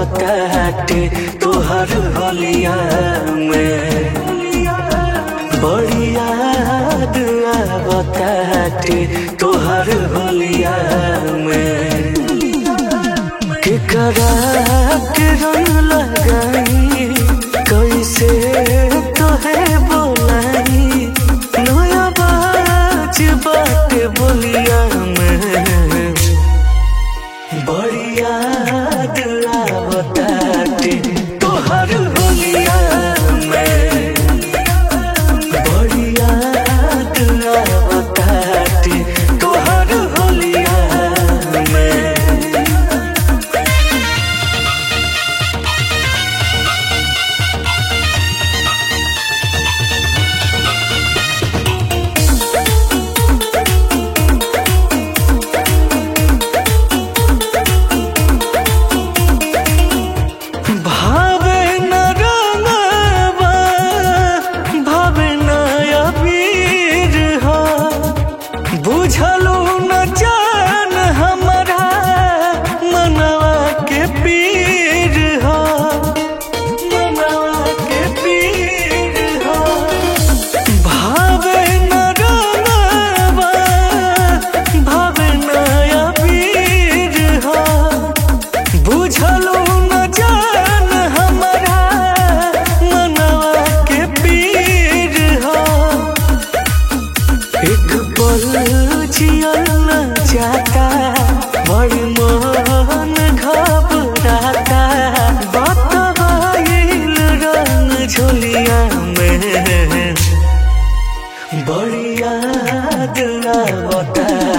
बताटे तोहर हलिया में बड़ी याद बताटे तोहर हलिया में केकरा के रंग लगाई कैसे तोहे बोलाई नया बाज बाटे बोलिया में बड़ी याद बताटे तोहर होलिया में बड़ी याद बताटे तोहर होलिया में। बुझलू न जान हमारा मनवा के पीर हो मनवा के पीर हो भावे न रंगवा भावे नया पीर हो बुझलू न जान हमारा मनवा के पीर हो एक पल जियल न जाता बड़ी मन घबराता बताइल रंग झोलिया में बड़ी याद बता